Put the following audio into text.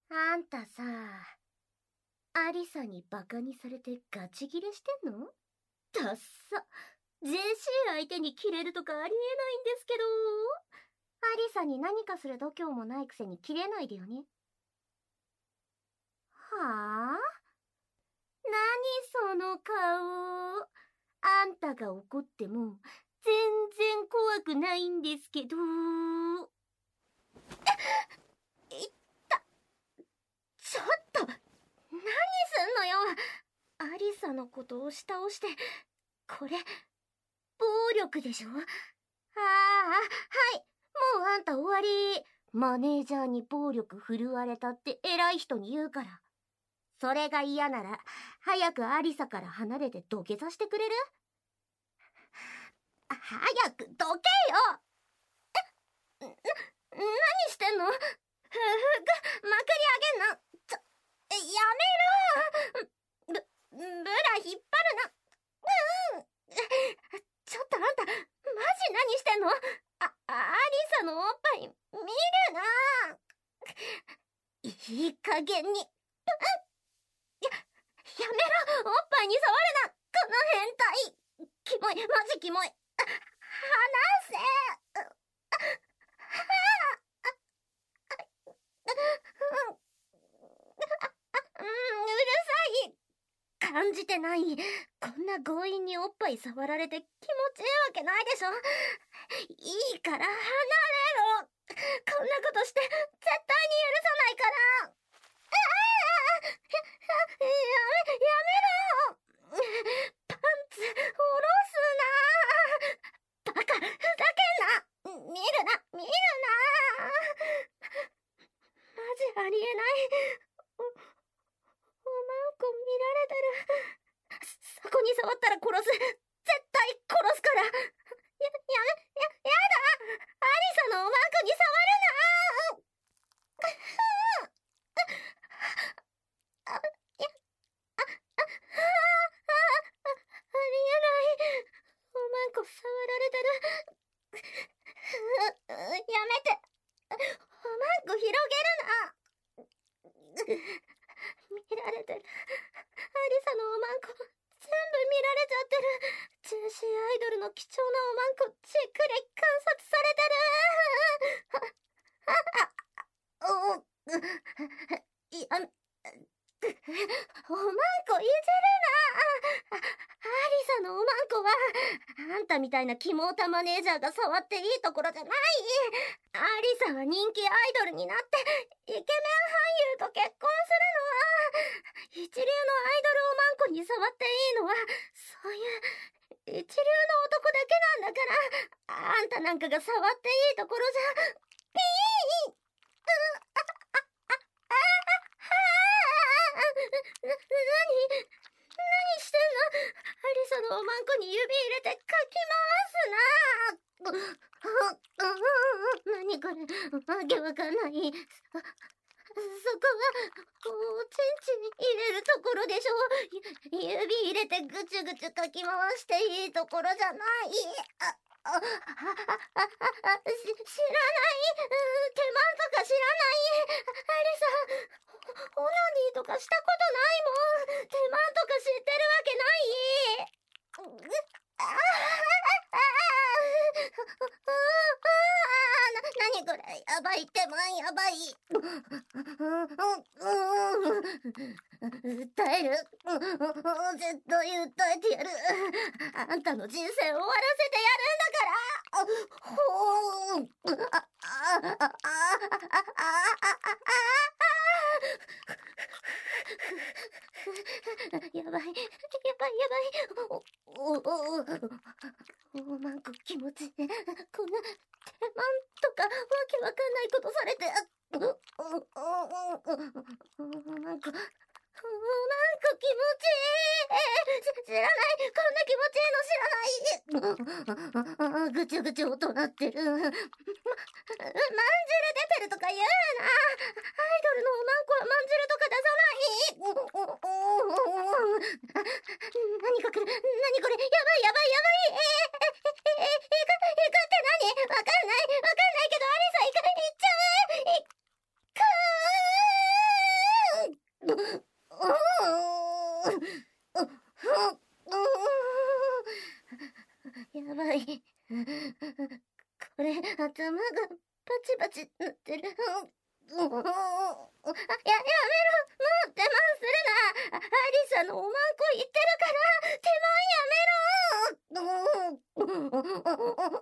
あんたさ、アリサにバカにされてガチギレしてんの？ダッサ。ジェシー相手にキレるとかありえないんですけど。アリサに何かする度胸もないくせにキレないでよね。はあ？何その顔。あんたが怒っても全然怖くないんですけど。いった。ちょっと、何すんのよ。アリサのことを押し倒して、これ、暴力でしょ？ああ、はい。もうあんた終わり。マネージャーに暴力振るわれたって偉い人に言うから。それが嫌なら、早くアリサから離れて土下座してくれる？早くどけよ！何してんの？まくり上げんな。やめろ！ブラ引っ張るな。ちょっとあんた、マジ何してんの？アリサのおっぱい、見るな。いい加減に。やめろ！おっぱいに触るな！この変態！キモい、マジキモい。離せ！うるさい！感じてない。こんな強引におっぱい触られて気持ちいいわけないでしょ。いいから離れろ。こんなことして絶対に許さないから。やめろ。パンツ下ろすな。バカ、ふざけんな。見るな。マジありえない。おまんこ見られてる。そこに触ったら殺す。絶対殺すから。やだ。アリサのおまんこに触るな。ありえない。おまんこ触られてる。やめて。おまんこ広げるな。見られてる。アリサのおまんこ全部見られちゃってる。ジェシーアイドルの貴重なおまんこじっくり観察されてる。おまんこいじるな。アリサのおまんこはあんたみたいなキモータマネージャーが触っていいところじゃない。アリサは人気アイドルになってイケメン俳優と結婚するのは、一流のアイドルおまんこに触っていいのはそういう一流の男だけなんだから。あんたなんかが触っていいところじゃピーン。何してんの？アリサのおまんこに指入れてかき回すな。何これ？わけわかんない。そこはおちんちん入れるところでしょ。指入れてぐちゅぐちゅかき回していいところじゃない。知らない。手間とか知らない。アリサ、オナニーとかしたことないもん。手間とか知ってるわけない。何これ？やばい、手間やばい。訴える。絶対訴えてやる。あんたの人生終わらせてやるんだから。ほー。やばい。おまんこ気持ちいい。こんな手間とかわけわかんないことされて。おまんこ気持ちいい。知らない。こんな気持ちいいの知らない。ぐちゅぐちゅ音鳴ってる。まんじゅる出てるとか言うな。アイドルのおまんこはまんじゅるとか出さない。何が来る？何これ？やばい。行くって何？わかんないけどアリサ行っちゃう。行くー。 やばい。これ、頭がパチパチなってる。やめろ。もう我慢するな。アリサのおまんこ言ってるから、手前やめろ。